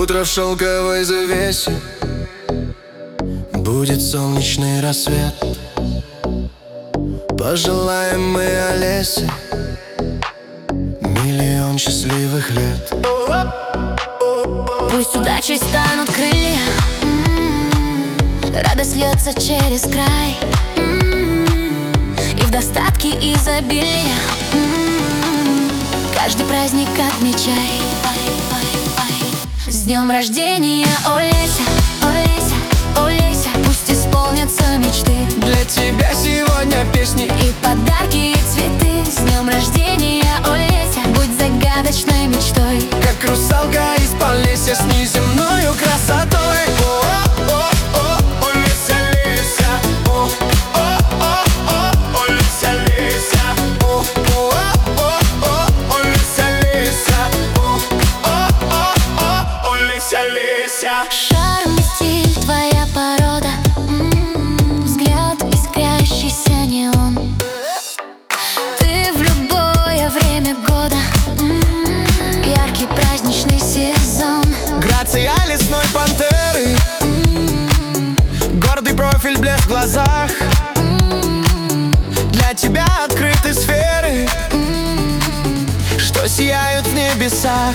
Утро в шелковой завесе, будет солнечный рассвет. Пожелаем мы Олесе миллион счастливых лет. Пусть удачей станут крылья, радость льется через край, и в достатке изобилия каждый праздник отмечай. С днем рождения, Олеся, Олеся, Олеся, пусть исполнятся мечты. Для тебя сегодня песни и подарки, и цветы. С днем рождения, Олеся, будь загадочной мечтой, как русалка из Полесья с неземною красотой. Шарм и стиль, твоя порода, взгляд искрящийся неон. Ты в любое время года, яркий праздничный сезон. Грация лесной пантеры, гордый профиль, блеск в глазах. Для тебя открыты сферы, что сияют в небесах.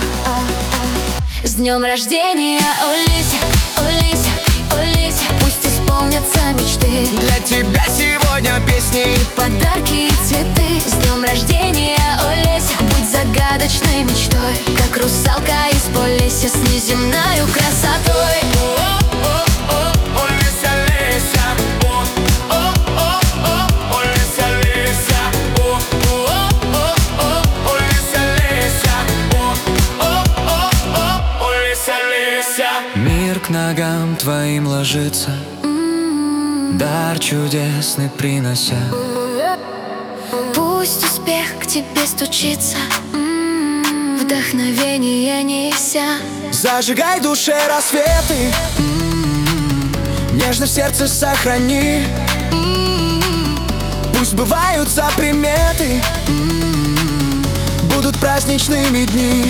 С днем рождения, Олеся, Олеся, Олеся, пусть исполнятся мечты. Для тебя сегодня песни и подарки, и цветы. С днем рождения, Олеся, будь загадочной мечтой, как русалка из Полесья с неземною красотой. Мир к ногам твоим ложится, дар чудесный принося. Пусть успех к тебе стучится, вдохновение неся. Зажигай в душе рассветы, нежно в сердце сохрани. Пусть сбываются приметы, будут праздничными дни.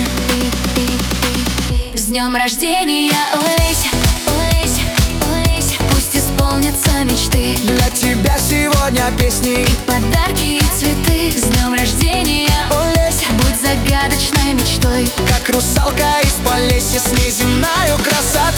С днем рождения, Олеся, Олеся, Олеся, пусть исполнятся мечты. Для тебя сегодня песни и подарки, и цветы. С днем рождения, Олеся, будь загадочной мечтой, как русалка из Полесья с неземною красотой.